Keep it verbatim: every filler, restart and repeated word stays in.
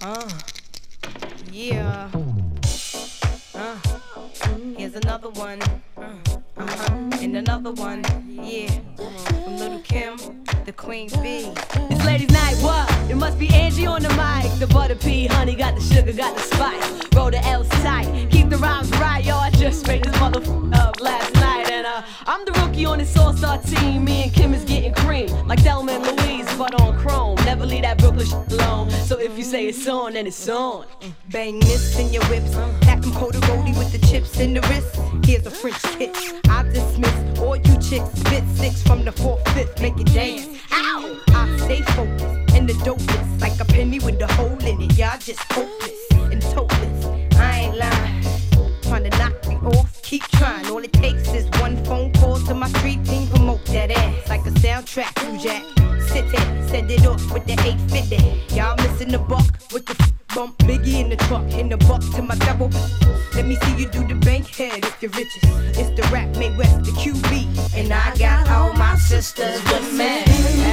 Uh, yeah. Uh, here's another one. Uh, uh-huh. And another one. Yeah. From Little Kim, the Queen Bee. It's ladies' night, what? It must be Angie on the mic. The butter pea, honey, got the sugar, got the spice. Roll the L's tight, keep the rhymes right, yo. I just made this motherfucker up last night, and uh, I'm the rookie on this all-star team. Me and Kim is getting cream, like Thelma and Louise, but on chrome. Never leave that Brooklyn shit alone. So if you say it's on, then it's on. Bang this in your whips, that them coated roadie with the chips in the wrist. Here's a French kiss. I dismiss all you chicks. Spit six from the fourth, fifth, make it dance. Ow! I stay focused and the dopest, like a penny with a hole in it. Y'all just hopeless and topless. I ain't lying. Trying to knock me off, keep trying. All it takes is one phone call to my street team. Promote that ass like a soundtrack. You jack, sit there, send it off with the eight fifty. Y'all missing the buck with the f- bump. Biggie in the truck, in the buck to my double. Let me see you do the bank head if you're riches. It's the rap made West, the Q B. And I got all my sisters with me.